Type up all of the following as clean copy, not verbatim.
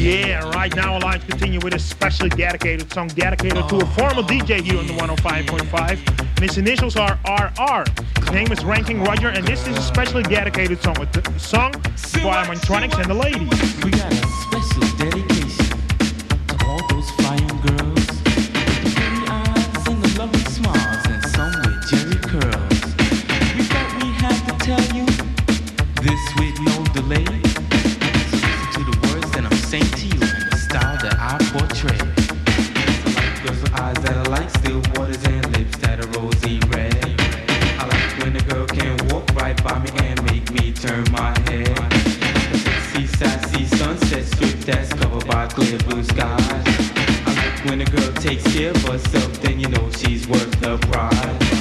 Yeah, right now I'd like to continue with a specially dedicated song dedicated to a former DJ here on the 105.5. And his initials are RR. His name is Ranking Roger, and this is a specially dedicated song with the song by Mantronics and the Ladies. We got a special dedication to all those flying girls, pretty eyes and the lovely smiles, and some with jerry curls. We thought we had to tell you this with no delay. So listen to the words that I'm saying to you in the style that I portray. I like girls with eyes that are like still waters and lips that are rosy red. I like when a girl can walk right by me and make me turn my head. Sexy, sassy sunset strip that's covered by clear blue skies. I like when a girl takes care of herself, then you know she's worth the price.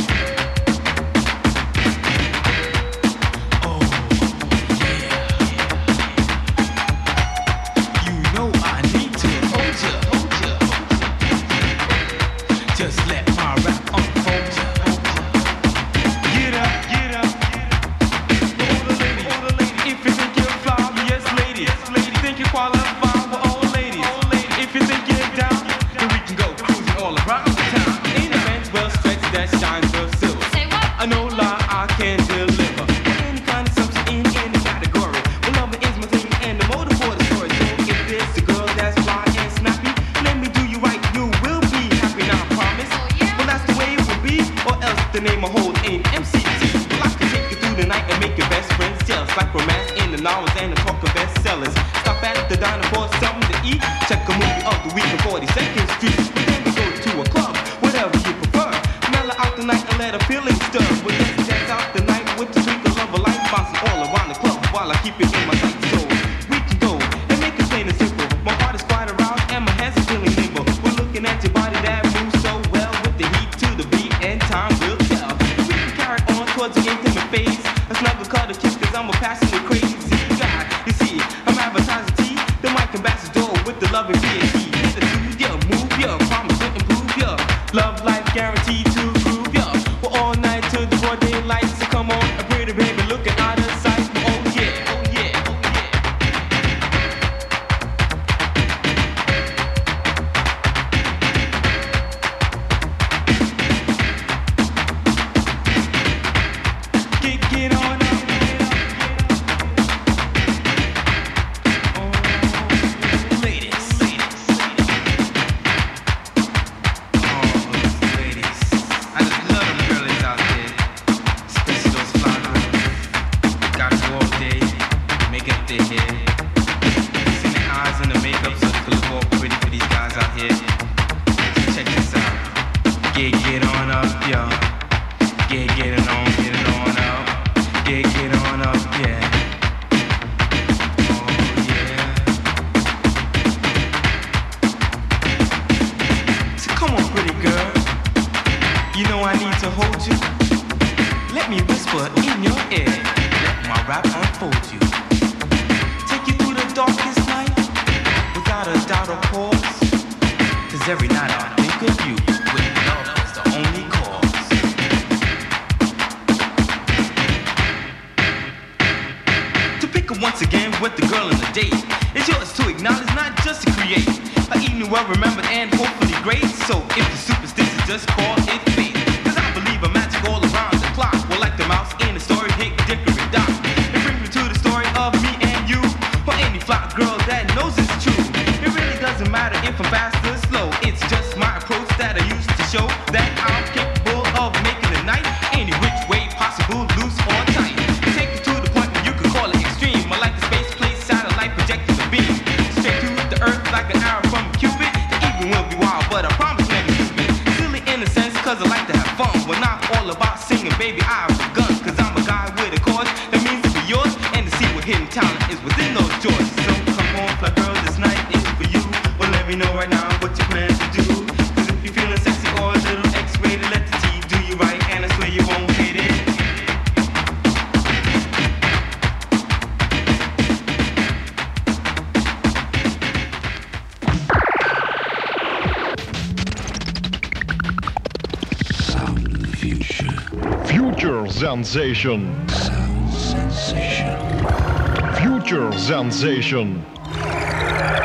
Sensation. Future Sensation.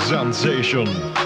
Sensation.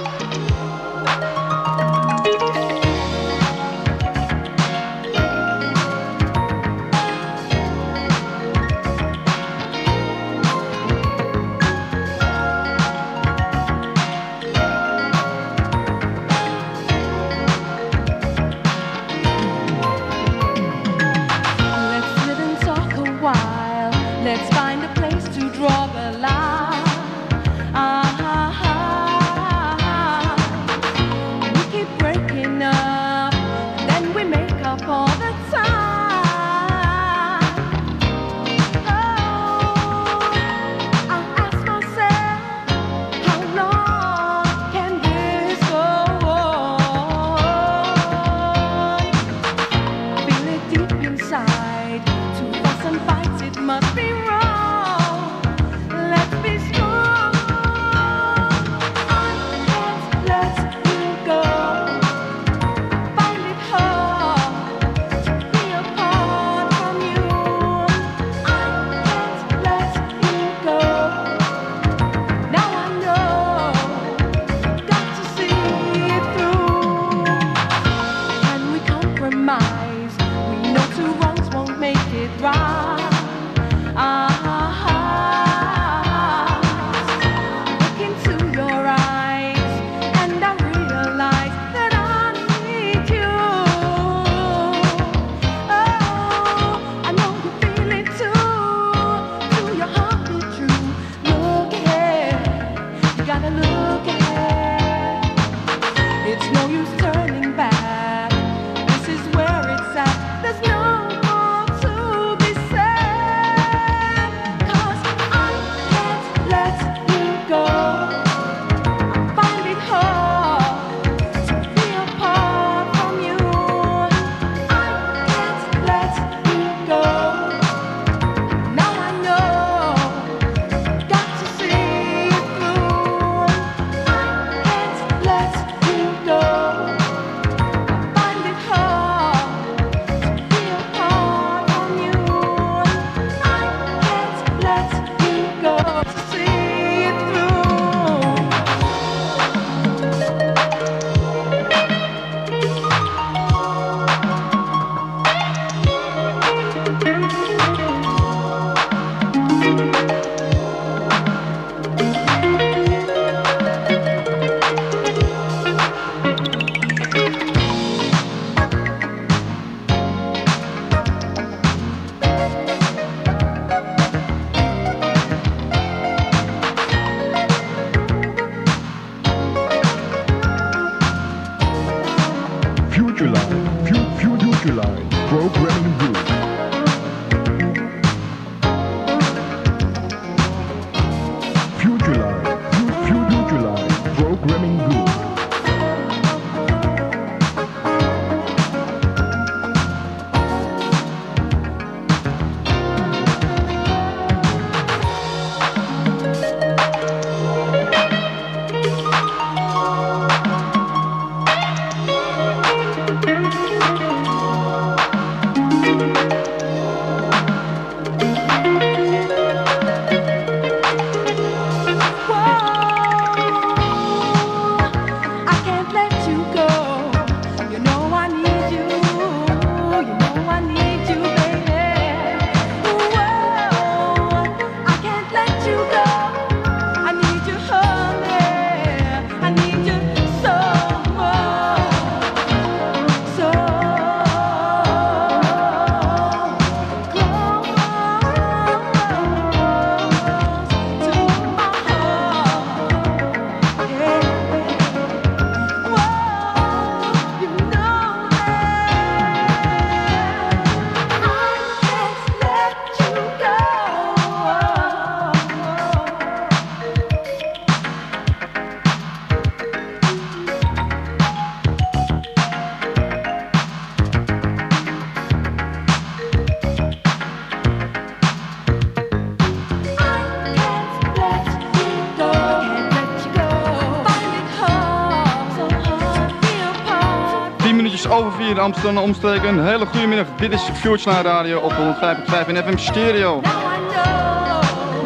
Over 4 Amsterdam omstreken. Een hele goede middag. Dit is Futureline Radio op 105.5 in FM Stereo. We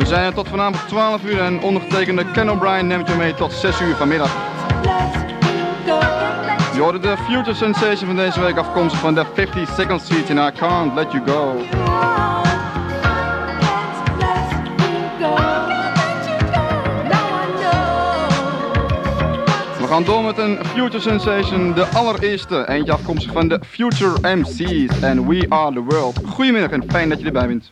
zijn er tot vanavond 12 uur en ondergetekende Ken O'Brien neemt je mee tot 6 uur vanmiddag. Je hoorde de Future Sensation van deze week afkomstig van de 52nd Street in I Can't Let You Go. We gaan door met een Future Sensation, de allereerste, eentje afkomstig van de Future MC's en We Are The World. Goedemiddag en fijn dat je erbij bent.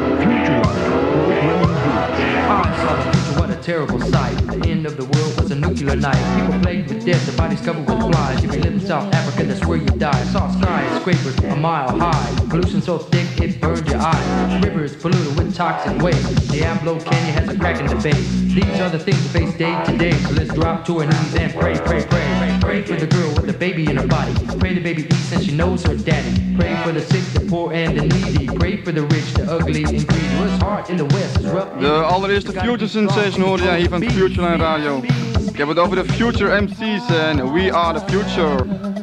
terrible sight. The end of the world was a new nuclear night. People plagued with death, their bodies covered with flies. If you live in South Africa, that's where you die. Soft skyscrapers a mile high. Pollution so thick it burned your eyes. Rivers polluted with toxic waste. Diablo Canyon has a crack in the base. These are the things we face day to day. So let's drop to our knees and pray, pray, pray. Pray for the girl with the baby in her body. Pray the baby eats and she knows her daddy. Pray for the sick, the poor and the needy. Pray for the rich, the ugly and greedy. What's hard in the west is rough. De allereerste Future Sensation hoorde jij hier van Futureline Radio. Ik heb het over de Future MC's en We Are The Future.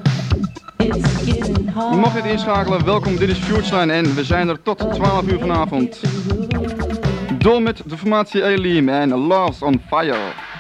Mocht je het inschakelen, welkom, dit is Futureline en we zijn er tot 12 uur vanavond. Door met de formatie Elim en Love's on Fire.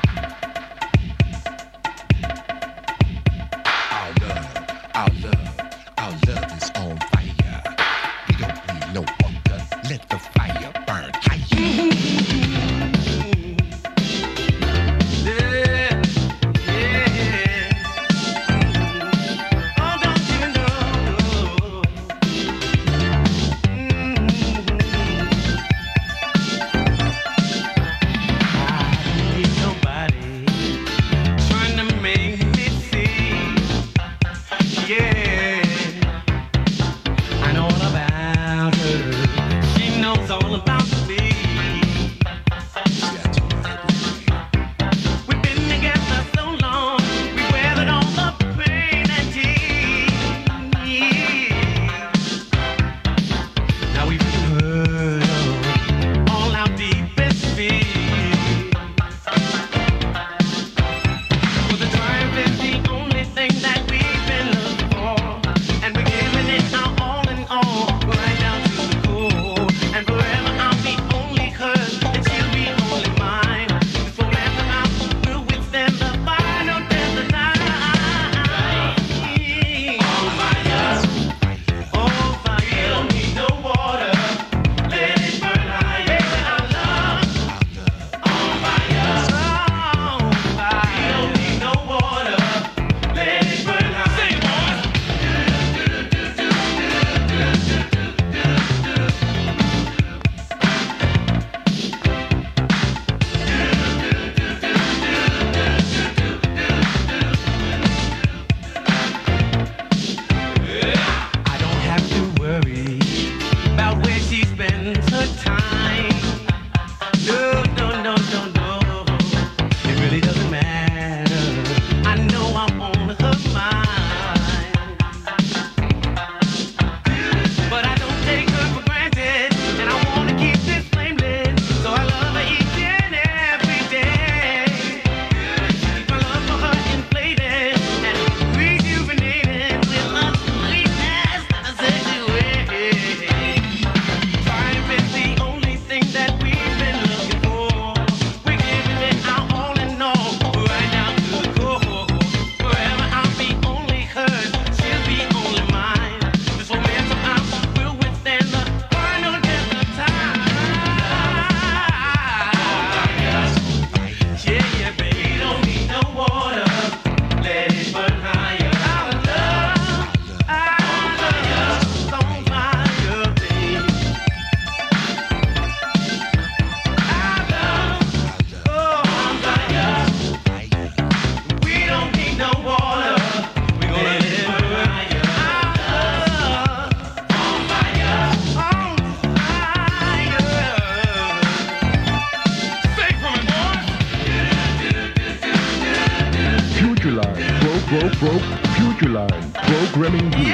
Futureline Programming Group.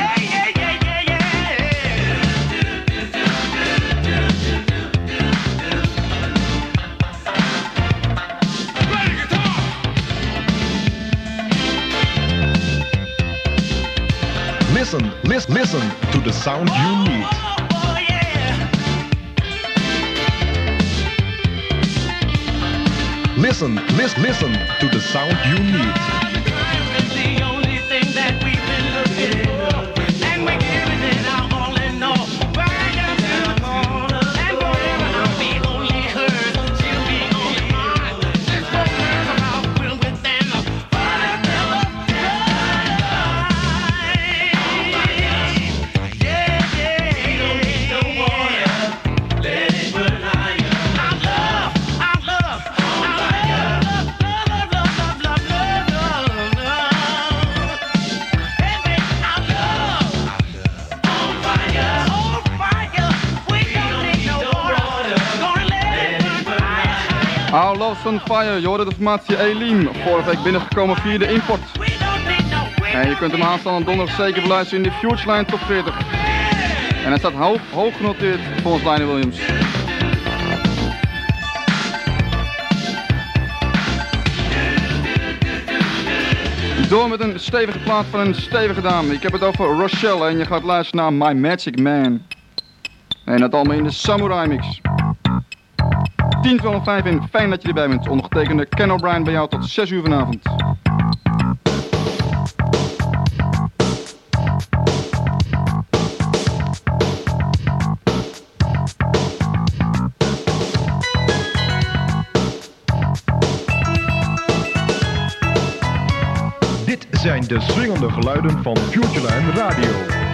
Listen to the sound you need. Listen to the sound you need. Love, Our Loves on Fire, je hoorde de formatie Eileen, vorige week binnengekomen via de import. En je kunt hem aanstaande donderdag zeker beluisteren in de Futureline Top 40. En hij staat hoog genoteerd volgens Lionel Williams. Door met een stevige plaat van een stevige dame. Ik heb het over Rochelle en je gaat luisteren naar My Magic Man. En dat allemaal in de Samurai Mix. 10:05 en fijn dat je erbij bent. Ondergetekende Ken O'Brien bij jou tot 6 uur vanavond. Dit zijn de swingende geluiden van Futureline Radio.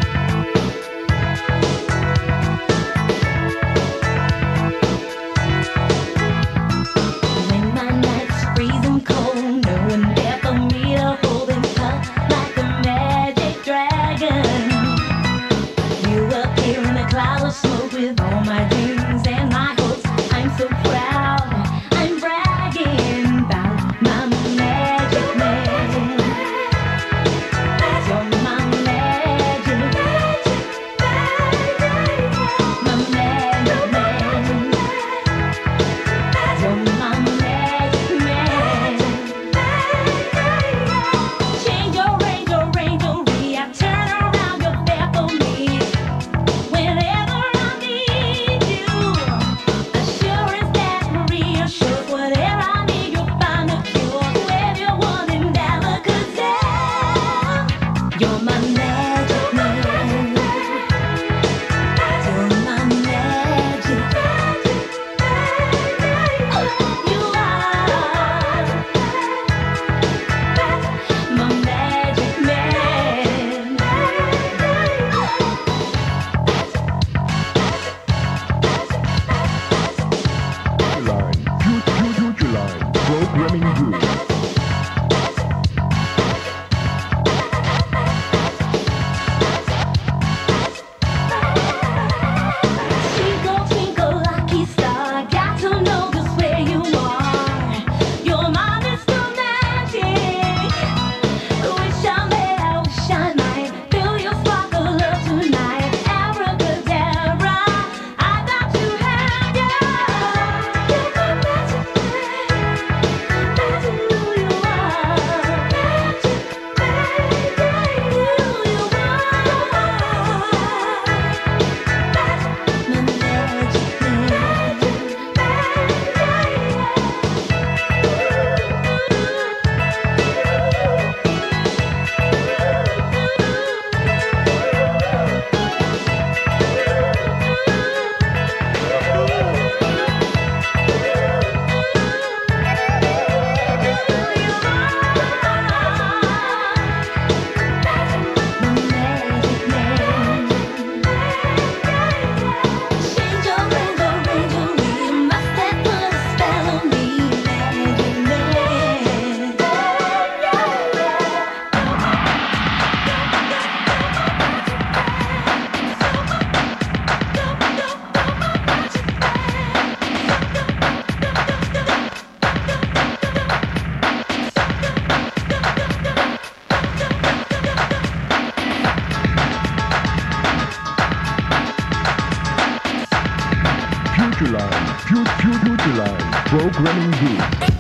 Futureline, programming good.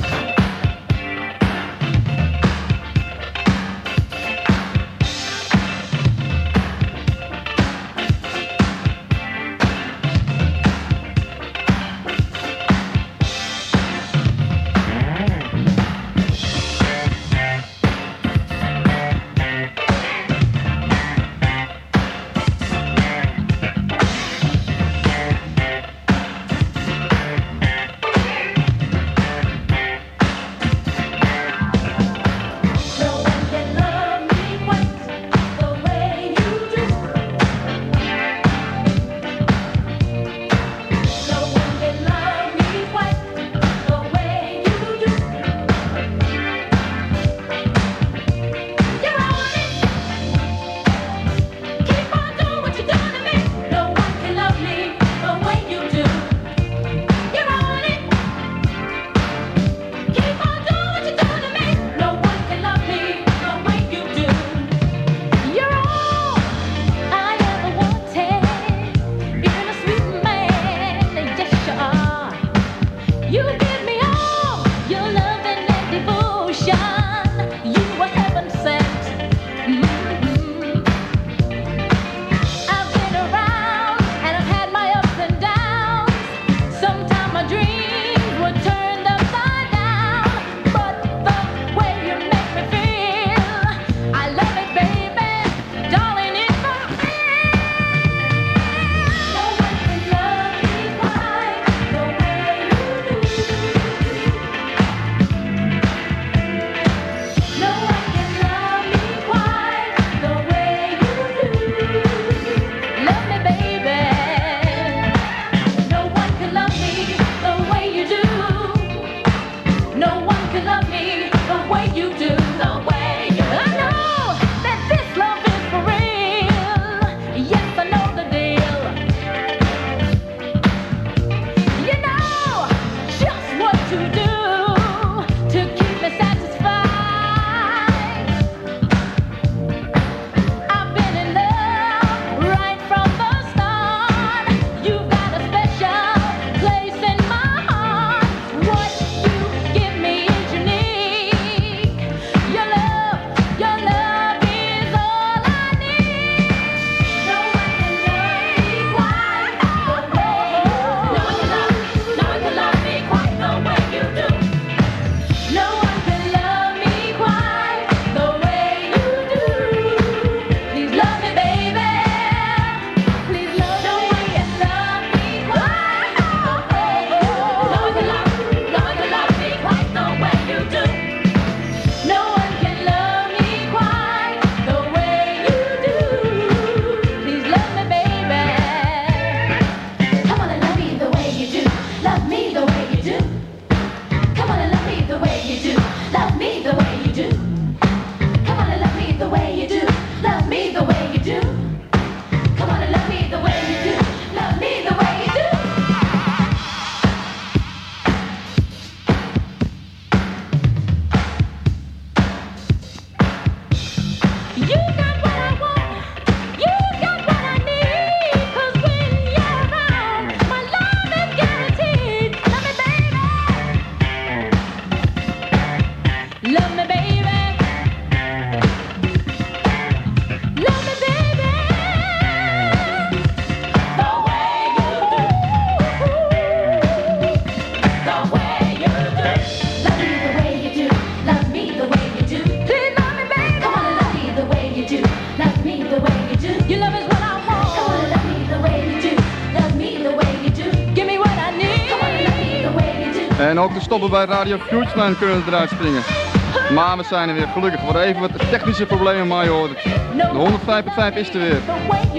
En ook de stoppen bij Radio Futureline kunnen eruit springen. Maar we zijn er weer, gelukkig. Voor even wat technische problemen, maar je hoort het. De 105.5 is er weer.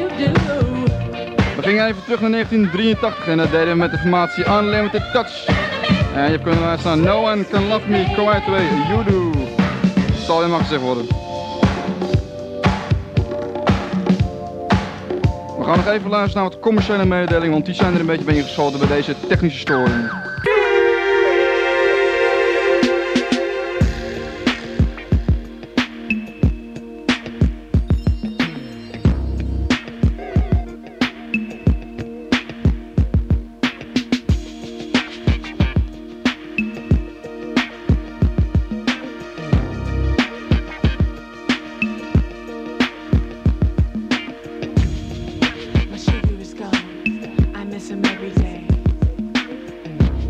We gingen even terug naar 1983 en dat deden we met de formatie Unlimited Touch. En je hebt kunnen luisteren naar No One Can Love Me Quite the Way You Do. Dat zal helemaal gezegd worden. We gaan nog even luisteren naar wat commerciële mededelingen, want die zijn er een beetje bij ingeschoten bij deze technische storing. My sugar is gone, I miss him every day.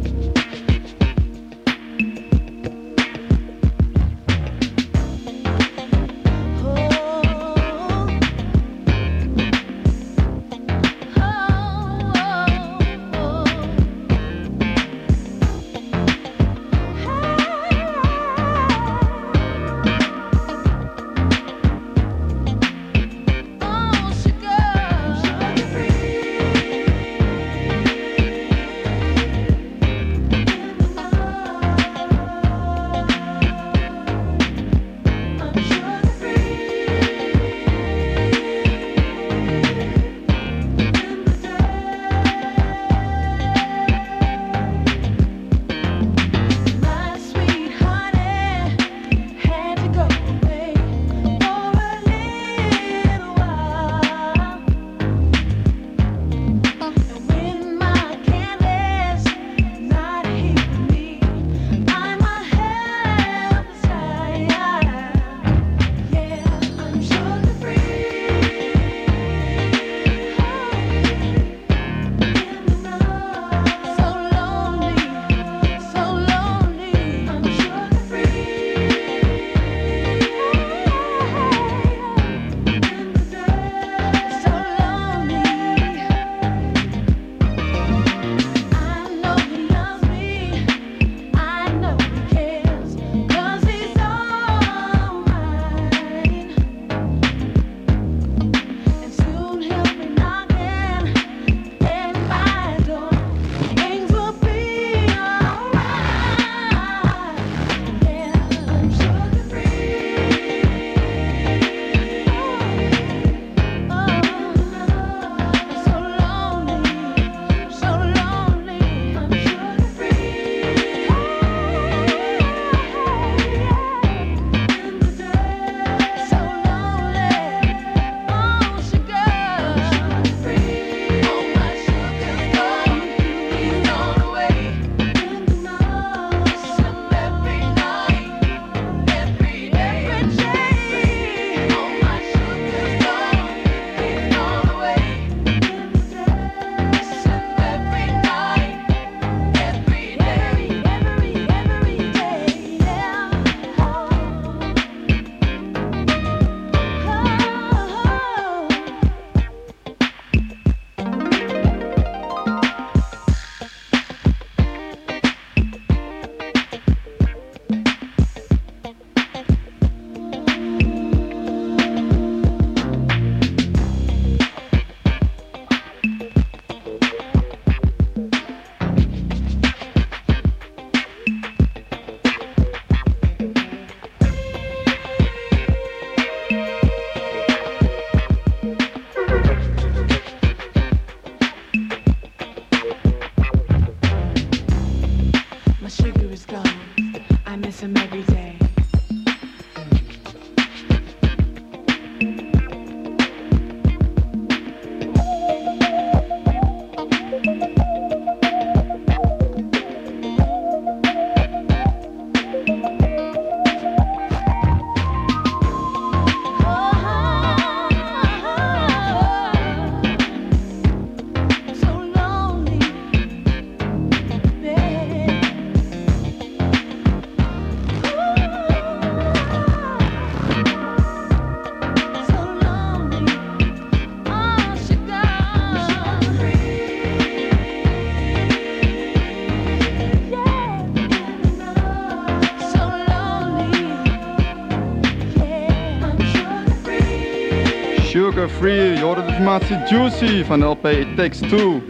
nummer 3. Je hoorde de formatie Juicy van de LP It Takes Two.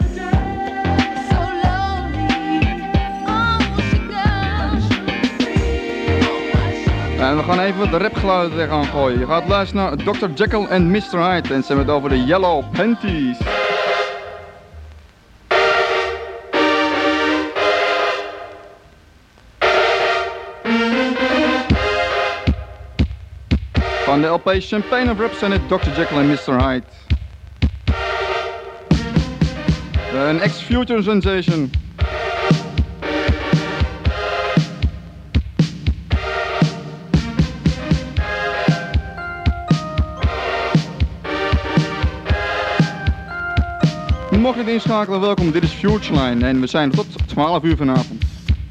En we gaan even wat rapgeluiden tegenaan gooien. Je gaat luisteren naar Dr. Jekyll en Mr. Hyde en ze hebben het over de Yellow Panties. Van de LP Champagne of Rap zijn het Dr. Jekyll en Mr. Hyde. Een ex-future sensation. Mocht je het inschakelen, welkom. Dit is Futureline en we zijn tot 12 uur vanavond.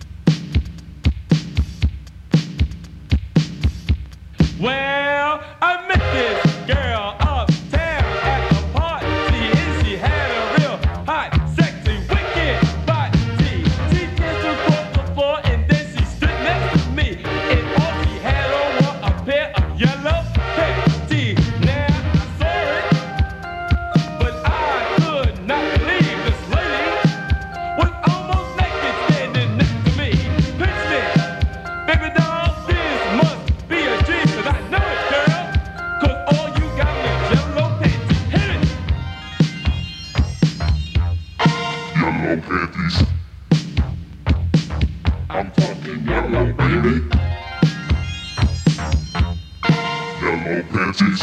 Well, I met this girl uptown at the party, and she had a real hot, sexy, wicked body. She danced across the floor and then she stood next to me, and all she had on was a pair of yellow panties. Now I saw it, but I could not believe this lady was almost naked standing next to me. Pitch me, baby doll, this must be a dream. I know it, girl, 'cause all you got is yellow panties. Hit it! Yellow panties. I'm talking yellow, baby. Yellow panties.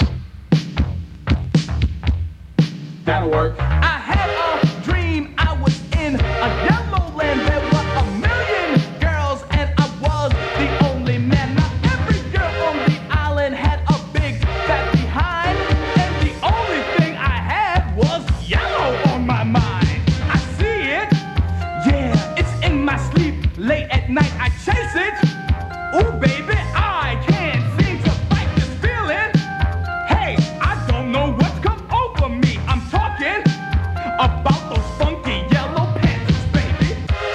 That'll work. I had a dream I was in a yellow land. There were a million girls and I was the only man. Not every girl on the island had a big fat behind, and the only thing I had was yellow on my mind. I see it, yeah, it's in my sleep. Late at night I chase it. Ooh baby, I can't seem to fight this feeling. Hey, I don't know what's come over me. I'm talking about those funky yellow panties, baby.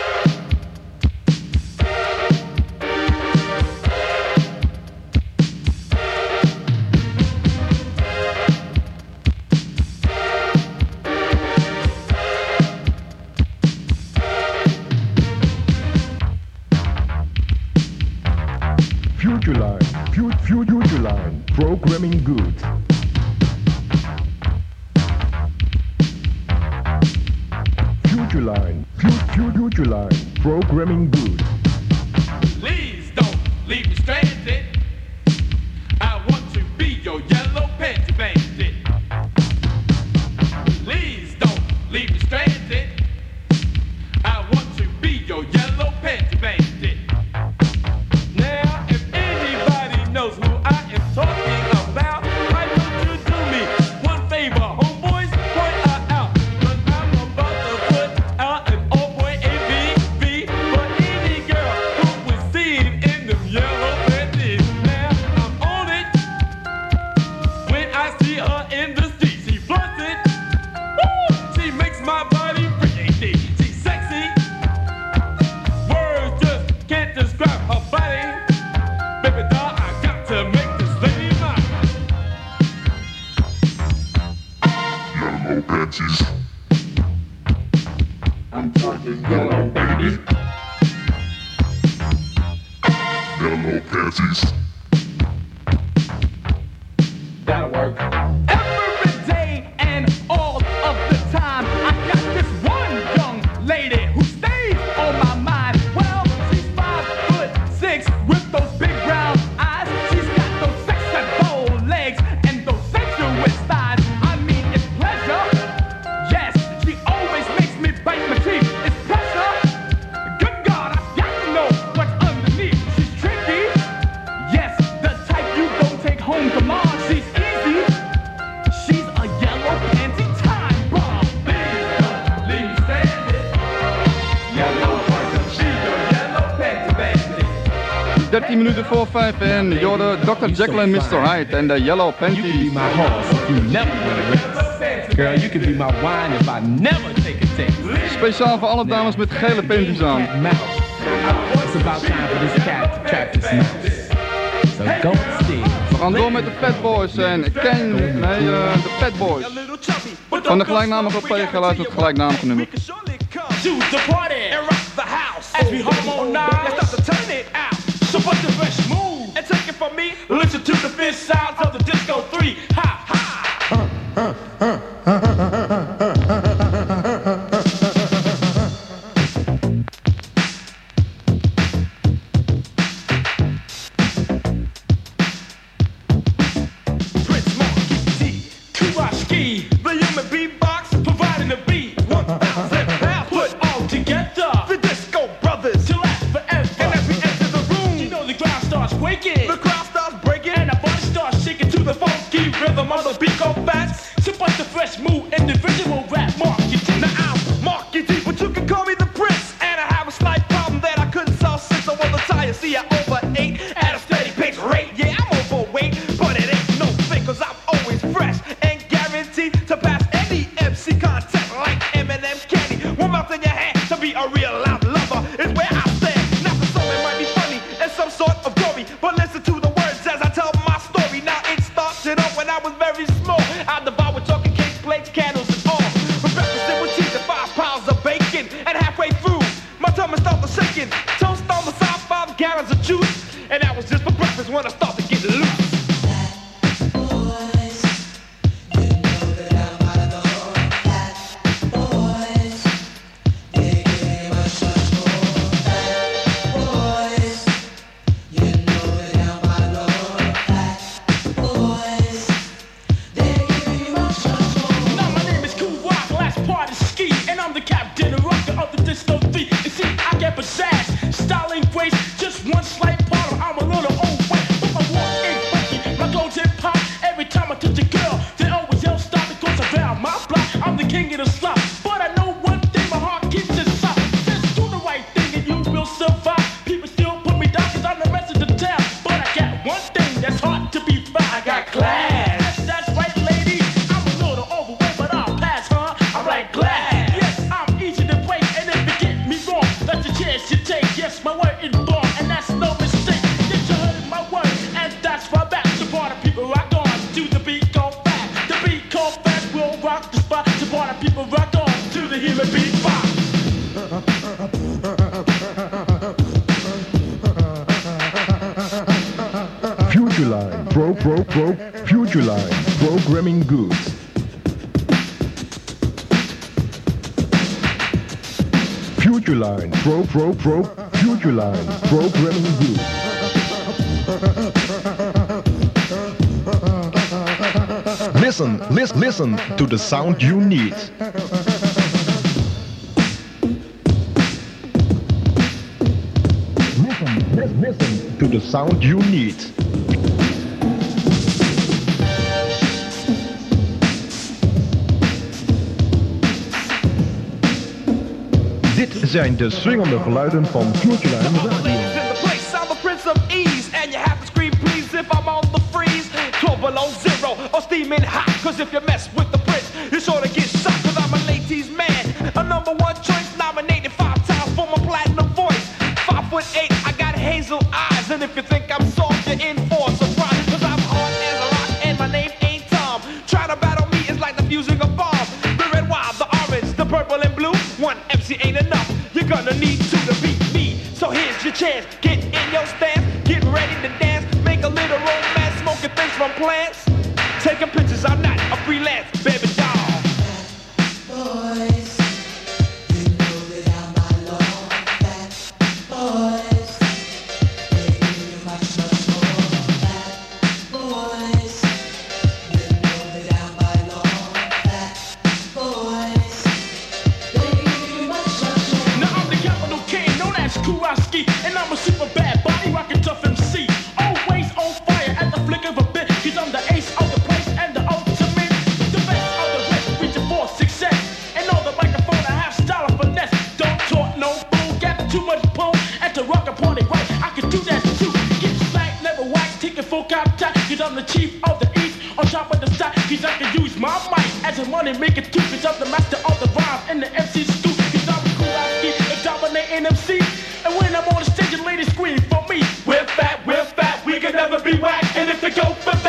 Futureline. Futureline. Programming good. Futureline. Futureline. Programming good. Please don't leave me stranded. I want to be your yellow panty bandit. Please don't leave me stranded. I want to be your yellow panty bandit. Now, if anybody knows who I am talking about, why don't you do me one favor, homeboys? Point her out, 'cause I'm about to put out an all-boy ABV for any girl who was seen in them yellow panties. Now, I'm on it. When I see her in the street, she flaunts it. Woo! She makes my body freaky. She's sexy. Words just can't describe her body. Baby doll, I got to make this lady mine. Yellow panties. I'm talking yellow, baby. Yellow panties. That'll work. Every day and all of the time, I got this one young lady who stays on my mind. Well, she's 5'6" with those big brown eyes. She's got those sexy bold legs and those sensuous thighs. I mean, it's pleasure. Yes, she always makes me bite my teeth. It's pressure. Good God, I've got to know what's underneath. She's tricky. Yes, the type you don't take home to mom. She's easy. She's a yellow panty time bomb. Please don't leave me stranded. Yellow panty, she's your yellow panty bandit. 13 minuten voor 5 en je hoorde Dr. Jekyll en Mr. Hyde en de Yellow You can be Panties. my horse if you never win a race. Girl, you can be my wine if I never take a taste. Speciaal voor alle dames met gele panties aan. Cat mouse. It's about time for this cat to trap this mouse. So go upstairs gaan door met de Fat Boys en de Fat Boys. Van de gelijknamige EP geluid met het gelijknamige nummer. To the party and rock the house as we harmonize and start to turn it out. So what's the fresh move and take it from me? Listen to the fifth sounds of the disco 3. Ha ha. Prince Marky T, Kuwaski, the human beatbox providing the beat. 1,000 pounds put all together. The Disco Brothers to last forever. And as we enter the room, you know the ground starts quaking. The crowd starts breaking, and the body starts shaking to the funky rhythm of the beat go fast. So what's the fresh move, individual rap, Marky T. Now I'm Marky T, but you can call me the Prince. And I have a slight problem that I couldn't solve since I was tired. See, I overate at a steady pace rate. Yeah, I'm overweight, but it ain't no thing, cause I'm always fresh and guaranteed to pass any MC contest like Eminem Candy. One mouth in your hand to be a real loud lover is where I stand. Now the song it might be funny and some sort of gory, but listen to the words as I tell my story. Now it started off when I was very small. I devoured chocolate cakes, plates, candles, and all. For breakfast it was cheese and 5 pounds of bacon. And halfway through, my tummy started shaking. Toast on the side, 5 gallons of juice. And that was just for breakfast when I started getting loose. Now my name is Cool Rock, last part is Ski, and I'm the captain and rocker of the Disco 3. You see, I get pizzazz, styling grace, just one slight problem. I'm a little overweight, but my walk ain't funky. My clothes hip hop, every time I touch a girl, they always yell stop because around my block, I'm the king of the slop. But I know one thing, my heart keeps it soft. Just do the right thing and you will survive. People still put me down cause I'm the rest of the town. But I got one thing that's hard to be found. I got class. Yes, that's right, lady. I'm a little overweight, but I'll pass, huh? I'm like glass. Yes, I'm easy to break, and if you get me wrong, that's the chance you take. Yes, my word is born, and that's no mistake. Yes, you heard my word, and that's why back to part of people rock on to the beat go fast. The beat go fast will rock the spot. The part of people rock on to the human beatbox. Futureline, Futureline, programming goods. Futureline, Futureline, programming goods. Listen to the sound you need. Listen to the sound you need. Dit zijn de swingende geluiden van Futureline Radio. I'm the Prince of Ease, and you have to scream please if I'm on the freeze. 12 below zero or steaming hot, cause if you mess with the Prince, you sort of get shot, cause I'm a ladies man, a #1 choice, nominated 5 times for my platinum voice. 5'8", I got hazel eyes, and if you think I'm soft, you're in for a surprise, cause I'm hard as a rock, and my name ain't Tom. Try to battle me is like defusing a bomb. The red, wild, the orange, the purple and blue, one MC ain't enough, you're gonna need 2 to beat me. So here's your chance, get in your stance, get ready to dance, make a little romance, smoking things from plants, taking pictures, I'm not a freelance, baby doll. Boys, you know that I'm my love, fat boys, they give you much more, fat boys, you know that I'm my love, fat boys, they give you much more. Now I'm the capital K, known as Kuwaski, and I'm a super bad body rockin' tough MC. Always on fire at the flick of a bit, cause I'm the ace of the place and the ultimate. The best of the rest, reaching for success. And on the microphone I have style and finesse. Don't talk no bull, got too much pull. At the rock and party right, I can do that too. Get slack, never whack, taking full contact, cause I'm the chief of the east, on top of the stack, cause I can use my mic as a money maker too, cause I'm the master of the rhyme and the MC scoop, cause I'm Kuwaski, a dominating MC. And when I'm on the stage, the ladies scream for me. We're fat, we can never be whack. And if they go for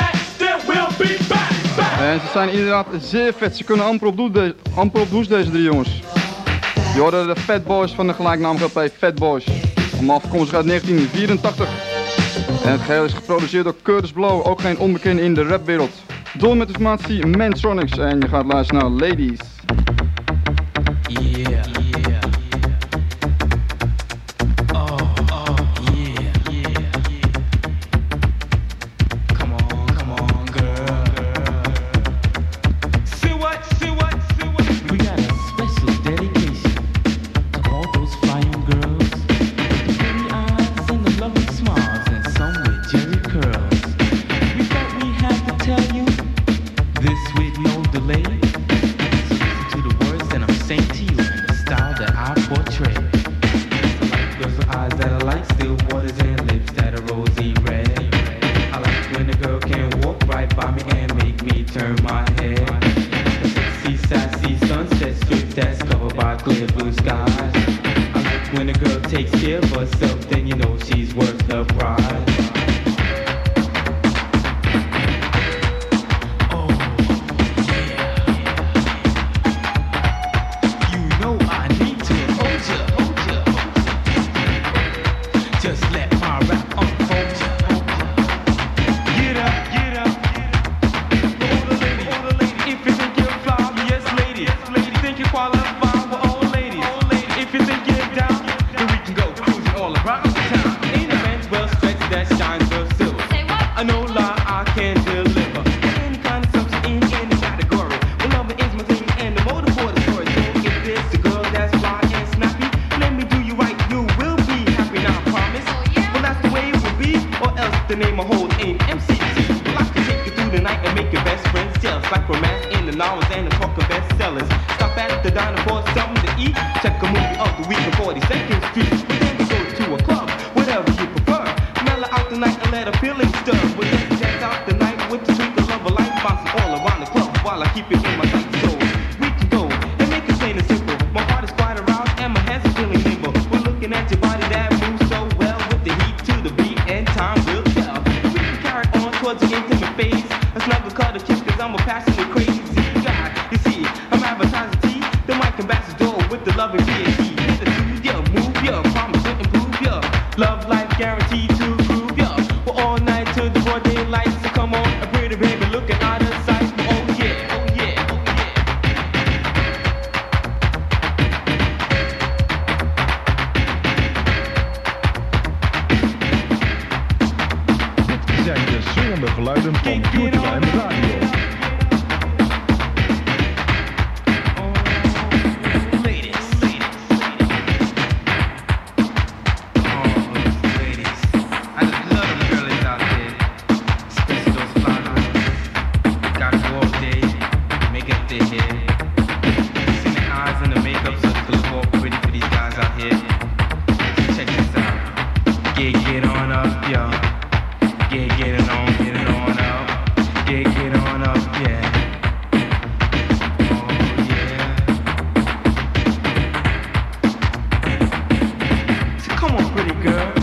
ze zijn inderdaad zeer vet. Ze kunnen amper op douche deze drie jongens. Je hoorde de Fat Boys van de gelijknamige LP Fat Boys. Allemaal afkomstig uit 1984. En het geheel is geproduceerd door Curtis Blow, ook geen onbekende in de rapwereld. Door met de formatie Mantronics en je gaat luisteren naar Ladies. Yeah. Oh, yeah. Come on, girl. See what? We got a special dedication to all those fine girls. The pretty eyes and the lovely smiles and some with jerry curls. We thought we had to tell you this with no delay. So listen to the words that I'm saying to you in the style that I portray. I like girls with eyes that are like still waters and lips that are rosy red. I like when a girl can walk right by me and make me turn my head. A sexy, sassy sunset strip that's covered by clear blue skies. I like when a girl takes care of herself, then you know she's worth the price. Just let my rap unfold ya. Get up. All the ladies. If you think you're fly, yes, ladies. Think you qualify for all ladies. If you think you're down, then we can go cruising all around the town. Ain't a man well stretched that shines real silver. I know lie, I can deliver. Any kind of substance in any category. Well, love is my thing and the motive for the story. So if there's a girl that's fly and snappy, let me do you right, you will be happy now, I promise. Well, that's the way it will be, or else the name I hold ain't MCT. Well, I can take you through the night and make your best friends jealous, like romance in the novels and the talk of bestsellers. Stop at the diner for something to eat, check a movie of the week on 42nd Street. But then we go to a club, whatever you prefer. Mellow out the night and let a feeling stir. Well, let's dance out the night with the twinkle of a light, bouncing all around the club while I keep it in my tight soul. We can go and make it plain and simple. My heart is quite aroused and my hands are feeling nimble. We're looking at your body that moves so well with the heat to the beat and time will tell. We can carry on towards the intimate phase. A snuggle cut of kiss cause I'm a passionate crazy guy. You see, I'm advertising T, the mic ambassador with the loving VAT. Hit the studio, move ya, promise to improve ya. Love life guaranteed to groove ya. We're all night till the broad daylight, so come on, a pretty baby looking out of sight. Oh yeah. Dit zijn de swingende geluiden van Futureline Radio. Get on up, yo. Get it on up. Get on up, yeah. Oh yeah. So come on, pretty girl.